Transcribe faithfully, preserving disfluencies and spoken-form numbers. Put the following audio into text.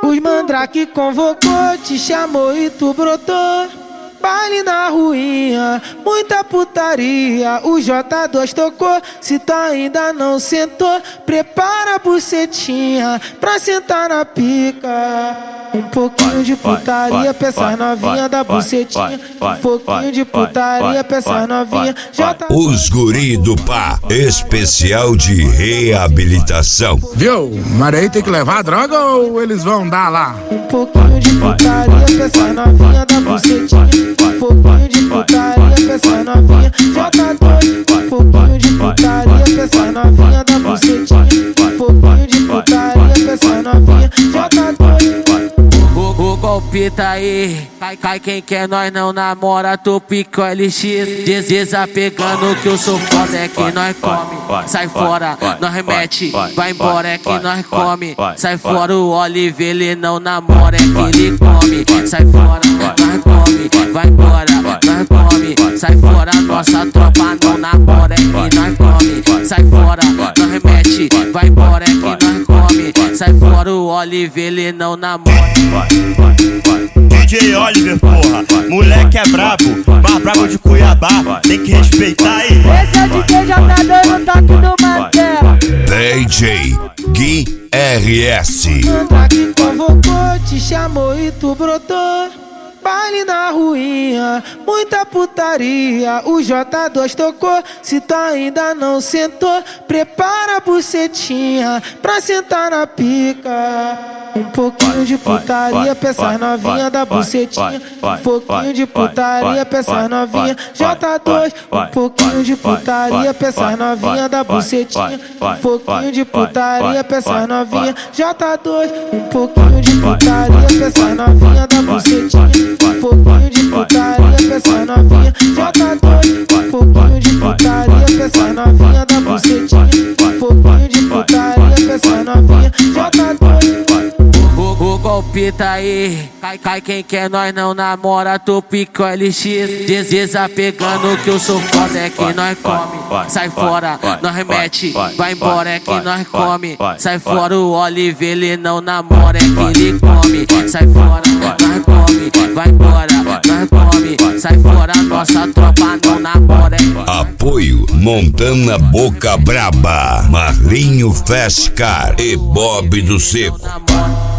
Os mandrake convocou, te chamou e tu brotou. Baile na ruinha, muita putaria. O J dois tocou, se tu ainda não sentou, prepara a bucetinha pra sentar na pica. Um pouquinho de putaria pra essas novinha da bucetinha. Um pouquinho de putaria pra essas novinha. Os guri do pá, especial de reabilitação. Viu? Mas aí tem que levar a droga ou eles vão dar lá? Um pouquinho de putaria pra essas novinha da bucetinha. Um pouquinho de putaria pra essas novinha. J dois. Um pouquinho de putaria pra essas novinha da bucetinha. Um pouquinho de putaria pra essas novinha. J dois. O golpe tá aí, cai, cai quem quer, nós não namora, tu pica o L X. Des desapegando que eu sou foda, é que nós come. Sai fora, nós remete, vai embora, é que nós come. Sai fora o Oliver, ele não namora, é que ele come. Sai fora, nós come, vai embora, nós come. Sai fora, nossa tropa não namora, é que nós come. Sai fora, nós remete, vai embora, é que nós come. Sai fora o Oliver, ele não namora. D J Oliver, porra, moleque é brabo, mais brabo de Cuiabá, tem que respeitar aí. Esse é o D J já tá dando toque do Mandela. D J Gui R S. Mandrake convocou, te chamou e tu brotou. Baile na ruinha, muita putaria. O J dois tocou, se tu ainda não sentou, prepara a bucetinha pra sentar na pica. Um pouquinho de putaria pra essas novinha da bucetinha. Um pouquinho de putaria pra essas novinha. J dois. Um pouquinho de putaria pra essas novinha da bucetinha. Um pouquinho de putaria pra essas novinha. J dois. Um pouquinho de putaria pra essas novinha da bucetinha. Um pouquinho de putaria pra essas novinha. J dois. Um pouquinho de putaria pra essas novinha da bucetinha. Um pouquinho de putaria pra essas novinha. J dois. O golpe tá aí, cai, cai quem quer, nós não namora, tu pica o L X. Des desapegando que eu sou foda, é que nós come. Sai fora, nós remete, vai embora, é que nós come. Sai fora o Oliver, ele não namora, é que ele come. Sai fora, nós come, vai embora, nós come. Sai fora, nossa tropa não namora. Apoio Montana Boca Braba, Marlinho Fast Car e Bob do Seco.